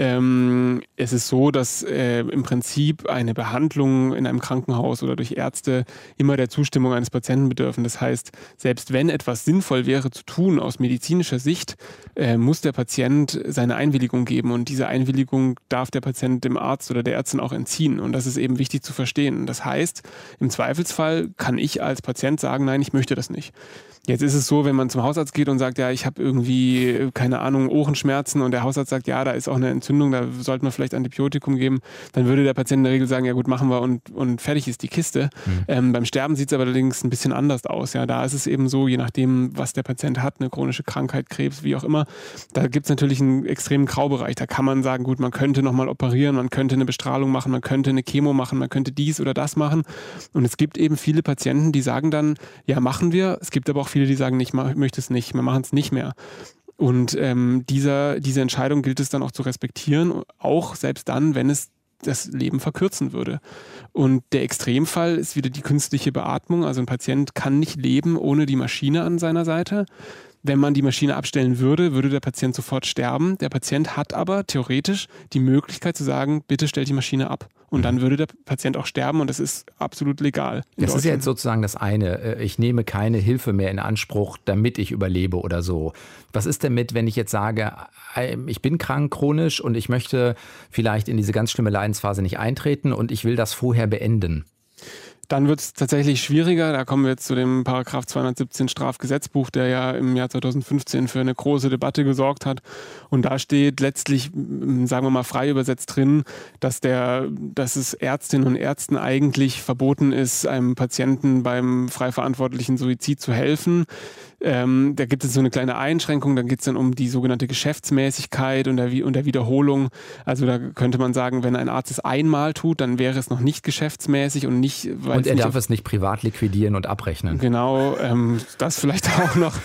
Ähm, es ist so, dass äh, im Prinzip eine Behandlung in einem Krankenhaus oder durch Ärzte immer der Zustimmung eines Patienten bedürfen. Das heißt, selbst wenn etwas sinnvoll wäre zu tun aus medizinischer Sicht, äh, muss der Patient seine Einwilligung geben und diese Einwilligung darf der Patient dem Arzt oder der Ärztin auch entziehen und das ist eben wichtig zu verstehen. Das heißt, im Zweifelsfall kann ich als Patient sagen, nein, ich möchte das nicht. Jetzt ist es so, wenn man zum Hausarzt geht und sagt, ja, ich habe irgendwie, keine Ahnung, Ohrenschmerzen und der Hausarzt sagt, ja, da ist auch eine Entzündung, da sollte man vielleicht Antibiotikum geben, dann würde der Patient in der Regel sagen, ja gut, machen wir und, und fertig ist die Kiste. Mhm. Ähm, beim Sterben sieht es aber allerdings ein bisschen anders aus. Ja, da ist es eben so, je nachdem, was der Patient hat, eine chronische Krankheit, Krebs, wie auch immer, da gibt es natürlich einen extremen Graubereich. Da kann man sagen, gut, man könnte nochmal operieren, man könnte eine Bestrahlung machen, man könnte eine Chemo machen, man könnte dies oder das machen. Und es gibt eben viele Patienten, die sagen dann, ja, machen wir. Es gibt aber auch viele, die sagen, ich möchte es nicht, wir machen es nicht mehr. Und ähm, dieser, diese Entscheidung gilt es dann auch zu respektieren, auch selbst dann, wenn es das Leben verkürzen würde. Und der Extremfall ist wieder die künstliche Beatmung. Also ein Patient kann nicht leben ohne die Maschine an seiner Seite. Wenn man die Maschine abstellen würde, würde der Patient sofort sterben. Der Patient hat aber theoretisch die Möglichkeit zu sagen, bitte stellt die Maschine ab. Und dann würde der Patient auch sterben und das ist absolut legal. Das ist jetzt sozusagen das eine. Ich nehme keine Hilfe mehr in Anspruch, damit ich überlebe oder so. Was ist denn mit, wenn ich jetzt sage, ich bin krank chronisch und ich möchte vielleicht in diese ganz schlimme Leidensphase nicht eintreten und ich will das vorher beenden? Dann wird es tatsächlich schwieriger. Da kommen wir jetzt zu dem Paragraph zweihundertsiebzehn Strafgesetzbuch, der ja im Jahr zweitausendfünfzehn für eine große Debatte gesorgt hat. Und da steht letztlich, sagen wir mal frei übersetzt drin, dass, der, dass es Ärztinnen und Ärzten eigentlich verboten ist, einem Patienten beim frei verantwortlichen Suizid zu helfen. Ähm, da gibt es so eine kleine Einschränkung, dann geht es dann um die sogenannte Geschäftsmäßigkeit und der, und der Wiederholung. Also da könnte man sagen, wenn ein Arzt es einmal tut, dann wäre es noch nicht geschäftsmäßig und nicht... Weil und er nicht darf es nicht privat liquidieren und abrechnen. Genau, ähm, das vielleicht auch noch.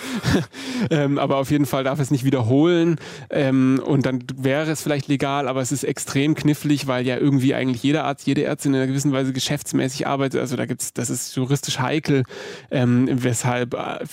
ähm, aber auf jeden Fall darf es nicht wiederholen ähm, und dann wäre es vielleicht legal, aber es ist extrem knifflig, weil ja irgendwie eigentlich jeder Arzt, jede Ärztin in einer gewissen Weise geschäftsmäßig arbeitet. Also da gibt's, das ist juristisch heikel, ähm, weshalb viele Ärzte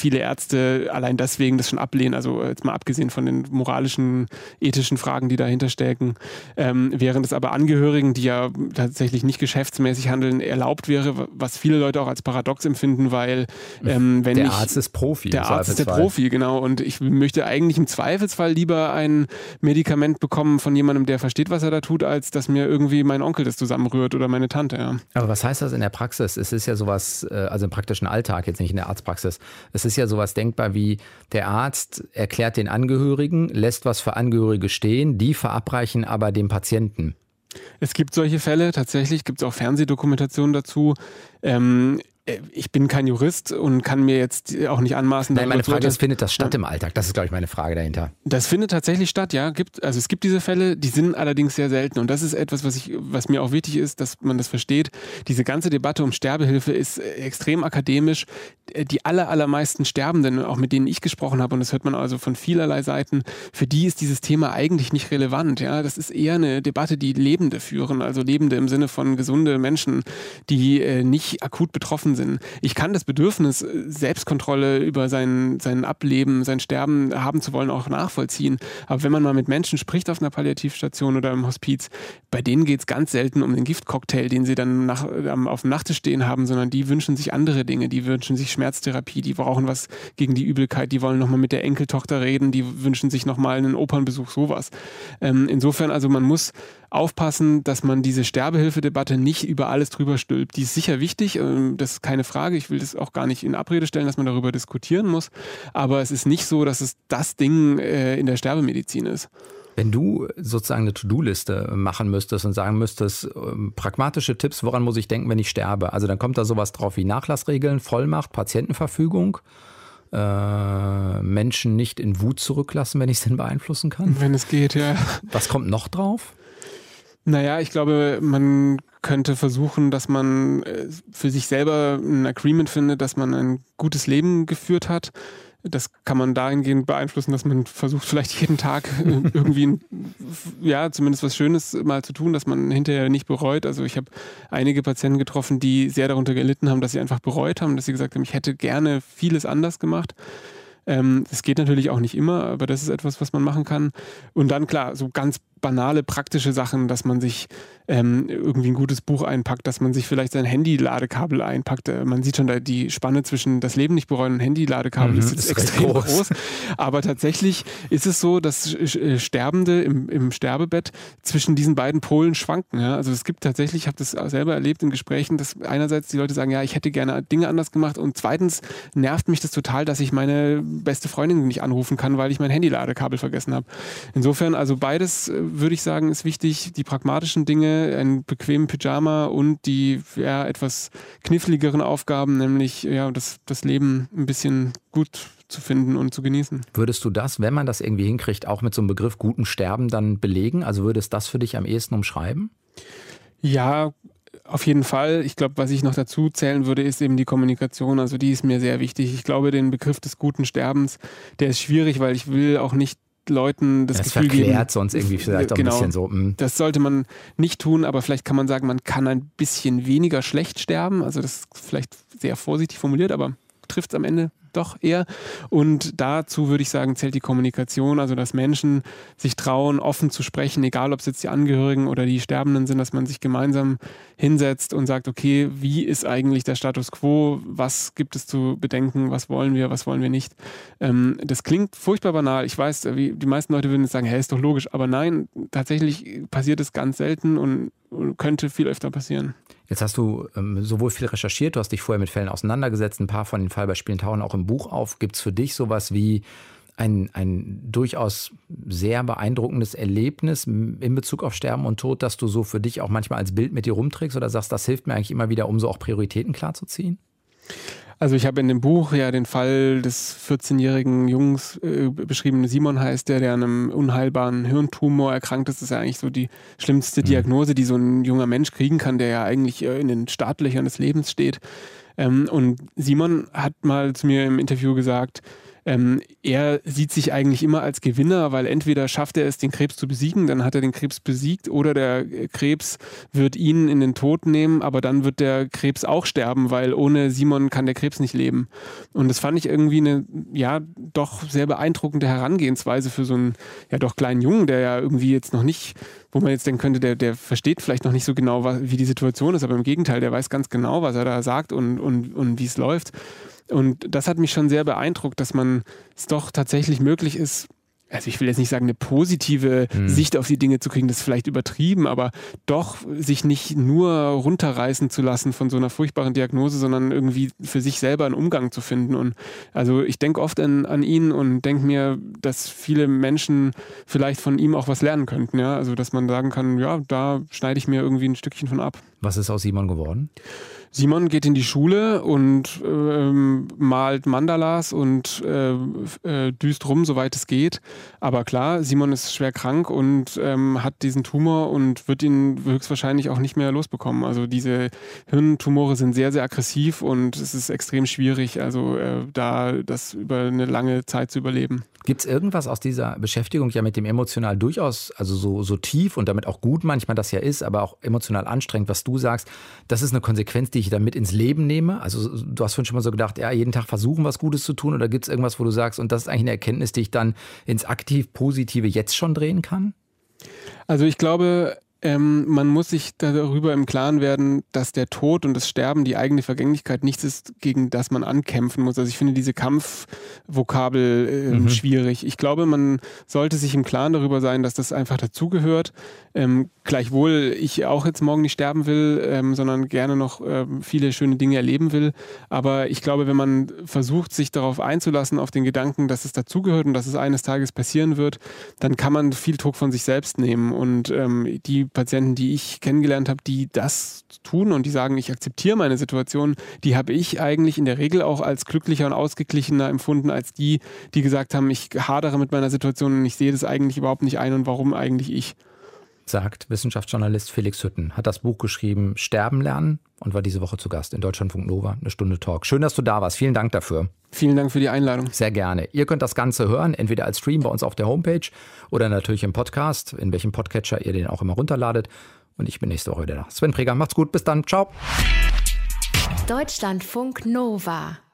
Ärzte allein deswegen das schon ablehnen, also jetzt mal abgesehen von den moralischen, ethischen Fragen, die dahinter stecken, ähm, während es aber Angehörigen, die ja tatsächlich nicht geschäftsmäßig handeln, erlaubt wäre, was viele Leute auch als paradox empfinden, weil ähm, wenn der ich... Arzt ist Profi. Der Arzt ist der Profi, genau, und ich möchte eigentlich im Zweifelsfall lieber ein Medikament bekommen von jemandem, der versteht, was er da tut, als dass mir irgendwie mein Onkel das zusammenrührt oder meine Tante. Ja. Aber was heißt das in der Praxis? Es ist ja sowas, also im praktischen Alltag, jetzt nicht in der Arztpraxis, es ist ja sowas denkbar wie, der Arzt erklärt den Angehörigen, lässt was für Angehörige stehen, die verabreichen aber dem Patienten. Es gibt solche Fälle, tatsächlich gibt es auch Fernsehdokumentationen dazu. Ähm, Ich bin kein Jurist und kann mir jetzt auch nicht anmaßen. Nein, meine Frage ist, findet das statt im Alltag? Das ist, glaube ich, meine Frage dahinter. Das findet tatsächlich statt, ja. Gibt, also es gibt diese Fälle, die sind allerdings sehr selten. Und das ist etwas, was, ich, was mir auch wichtig ist, dass man das versteht. Diese ganze Debatte um Sterbehilfe ist extrem akademisch. Die aller, allermeisten Sterbenden, auch mit denen ich gesprochen habe, und das hört man also von vielerlei Seiten, für die ist dieses Thema eigentlich nicht relevant. Ja. Das ist eher eine Debatte, die Lebende führen. Also Lebende im Sinne von gesunde Menschen, die äh, nicht akut betroffen sind. Sind. Ich kann das Bedürfnis, Selbstkontrolle über sein, sein Ableben, sein Sterben haben zu wollen, auch nachvollziehen. Aber wenn man mal mit Menschen spricht auf einer Palliativstation oder im Hospiz, bei denen geht es ganz selten um den Giftcocktail, den sie dann nach, auf dem Nachttisch stehen haben, sondern die wünschen sich andere Dinge. Die wünschen sich Schmerztherapie, die brauchen was gegen die Übelkeit, die wollen nochmal mit der Enkeltochter reden, die wünschen sich nochmal einen Opernbesuch, sowas. Ähm, insofern, also man muss aufpassen, dass man diese Sterbehilfedebatte nicht über alles drüber stülpt. Die ist sicher wichtig, das ist keine Frage. Ich will das auch gar nicht in Abrede stellen, dass man darüber diskutieren muss. Aber es ist nicht so, dass es das Ding in der Sterbemedizin ist. Wenn du sozusagen eine To-Do-Liste machen müstest und sagen müsstest, pragmatische Tipps, woran muss ich denken, wenn ich sterbe? Also dann kommt da sowas drauf wie Nachlassregeln, Vollmacht, Patientenverfügung. Äh, Menschen nicht in Wut zurücklassen, wenn ich es denn beeinflussen kann. Wenn es geht, ja. Was kommt noch drauf? Naja, ich glaube, man könnte versuchen, dass man für sich selber ein Agreement findet, dass man ein gutes Leben geführt hat. Das kann man dahingehend beeinflussen, dass man versucht, vielleicht jeden Tag irgendwie, ja, zumindest was Schönes mal zu tun, dass man hinterher nicht bereut. Also ich habe einige Patienten getroffen, die sehr darunter gelitten haben, dass sie einfach bereut haben, dass sie gesagt haben, ich hätte gerne vieles anders gemacht. Das geht natürlich auch nicht immer, aber das ist etwas, was man machen kann. Und dann, klar, so ganz banale, praktische Sachen, dass man sich ähm, irgendwie ein gutes Buch einpackt, dass man sich vielleicht sein Handy-Ladekabel einpackt. Man sieht schon da die Spanne zwischen das Leben nicht bereuen und Handy-Ladekabel mhm, ist jetzt ist extrem groß. groß. Aber tatsächlich ist es so, dass Sterbende im, im Sterbebett zwischen diesen beiden Polen schwanken. Ja? Also es gibt tatsächlich, ich habe das selber erlebt in Gesprächen, dass einerseits die Leute sagen, ja, ich hätte gerne Dinge anders gemacht, und zweitens nervt mich das total, dass ich meine beste Freundin nicht anrufen kann, weil ich mein Handy-Ladekabel vergessen habe. Insofern, also beides würde ich sagen, ist wichtig. Die pragmatischen Dinge, einen bequemen Pyjama und die ja, etwas kniffligeren Aufgaben, nämlich ja, das, das Leben ein bisschen gut zu finden und zu genießen. Würdest du das, wenn man das irgendwie hinkriegt, auch mit so einem Begriff guten Sterben dann belegen? Also würdest das für dich am ehesten umschreiben? Ja, auf jeden Fall. Ich glaube, was ich noch dazu zählen würde, ist eben die Kommunikation. Also die ist mir sehr wichtig. Ich glaube, den Begriff des guten Sterbens, der ist schwierig, weil ich will auch nicht Leuten das, das Gefühl geben. Das verklärt sonst irgendwie vielleicht auch genau, ein bisschen so. Mh. Das sollte man nicht tun, aber vielleicht kann man sagen, man kann ein bisschen weniger schlecht sterben. Also das ist vielleicht sehr vorsichtig formuliert, aber trifft es am Ende doch eher. Und dazu würde ich sagen, zählt die Kommunikation, also dass Menschen sich trauen, offen zu sprechen, egal ob es jetzt die Angehörigen oder die Sterbenden sind, dass man sich gemeinsam hinsetzt und sagt, okay, wie ist eigentlich der Status quo, was gibt es zu bedenken, was wollen wir, was wollen wir nicht. Ähm, das klingt furchtbar banal, ich weiß, wie, die meisten Leute würden jetzt sagen, hey, ist doch logisch, aber nein, tatsächlich passiert es ganz selten und, und könnte viel öfter passieren. Jetzt hast du ähm, sowohl viel recherchiert, du hast dich vorher mit Fällen auseinandergesetzt, ein paar von den Fallbeispielen tauchen auch im Buch auf. Gibt es für dich sowas wie ein, ein durchaus sehr beeindruckendes Erlebnis in Bezug auf Sterben und Tod, dass du so für dich auch manchmal als Bild mit dir rumträgst oder sagst, das hilft mir eigentlich immer wieder, um so auch Prioritäten klarzuziehen? Also ich habe in dem Buch ja den Fall des vierzehnjährigen Jungs äh, beschrieben, Simon heißt der, der an einem unheilbaren Hirntumor erkrankt ist. Das ist ja eigentlich so die schlimmste Diagnose, die so ein junger Mensch kriegen kann, der ja eigentlich äh, in den Startlöchern des Lebens steht. Ähm, und Simon hat mal zu mir im Interview gesagt, ähm, er sieht sich eigentlich immer als Gewinner, weil entweder schafft er es, den Krebs zu besiegen, dann hat er den Krebs besiegt, oder der Krebs wird ihn in den Tod nehmen, aber dann wird der Krebs auch sterben, weil ohne Simon kann der Krebs nicht leben. Und das fand ich irgendwie eine, ja, doch sehr beeindruckende Herangehensweise für so einen, ja, doch kleinen Jungen, der ja irgendwie jetzt noch nicht, wo man jetzt denken könnte, der, der versteht vielleicht noch nicht so genau, was, wie die Situation ist, aber im Gegenteil, der weiß ganz genau, was er da sagt und, und, und wie es läuft. Und das hat mich schon sehr beeindruckt, dass man es doch tatsächlich möglich ist, also ich will jetzt nicht sagen, eine positive hm. Sicht auf die Dinge zu kriegen, das ist vielleicht übertrieben, aber doch sich nicht nur runterreißen zu lassen von so einer furchtbaren Diagnose, sondern irgendwie für sich selber einen Umgang zu finden. Und also ich denke oft an, an ihn und denke mir, dass viele Menschen vielleicht von ihm auch was lernen könnten. Ja? Also dass man sagen kann, ja, da schneide ich mir irgendwie ein Stückchen von ab. Was ist aus Simon geworden? Simon geht in die Schule und ähm, malt Mandalas und äh, äh, düst rum, soweit es geht. Aber klar, Simon ist schwer krank und ähm, hat diesen Tumor und wird ihn höchstwahrscheinlich auch nicht mehr losbekommen. Also diese Hirntumore sind sehr, sehr aggressiv und es ist extrem schwierig, also äh, da das über eine lange Zeit zu überleben. Gibt es irgendwas aus dieser Beschäftigung ja mit dem emotional durchaus, also so, so tief und damit auch gut manchmal das ja ist, aber auch emotional anstrengend, was du sagst, das ist eine Konsequenz, die ich dann mit ins Leben nehme? Also du hast vorhin schon mal so gedacht, ja, jeden Tag versuchen, was Gutes zu tun, oder gibt es irgendwas, wo du sagst, und das ist eigentlich eine Erkenntnis, die ich dann ins aktiv Positive jetzt schon drehen kann? Also ich glaube, Ähm, man muss sich darüber im Klaren werden, dass der Tod und das Sterben, die eigene Vergänglichkeit, nichts ist, gegen das man ankämpfen muss. Also ich finde diese Kampfvokabel äh, mhm. schwierig. Ich glaube, man sollte sich im Klaren darüber sein, dass das einfach dazugehört. Ähm, gleichwohl ich auch jetzt morgen nicht sterben will, ähm, sondern gerne noch äh, viele schöne Dinge erleben will. Aber ich glaube, wenn man versucht, sich darauf einzulassen, auf den Gedanken, dass es dazugehört und dass es eines Tages passieren wird, dann kann man viel Druck von sich selbst nehmen. Und ähm, die Patienten, die ich kennengelernt habe, die das tun und die sagen, ich akzeptiere meine Situation, die habe ich eigentlich in der Regel auch als glücklicher und ausgeglichener empfunden als die, die gesagt haben, ich hadere mit meiner Situation und ich sehe das eigentlich überhaupt nicht ein und warum eigentlich ich. Sagt Wissenschaftsjournalist Felix Hütten, hat das Buch geschrieben Sterben lernen und war diese Woche zu Gast in Deutschlandfunk Nova, eine Stunde Talk. Schön, dass du da warst. Vielen Dank dafür. Vielen Dank für die Einladung. Sehr gerne. Ihr könnt das Ganze hören, entweder als Stream bei uns auf der Homepage oder natürlich im Podcast, in welchem Podcatcher ihr den auch immer runterladet. Und ich bin nächste Woche wieder da. Sven Preger, macht's gut. Bis dann. Ciao. Deutschlandfunk Nova.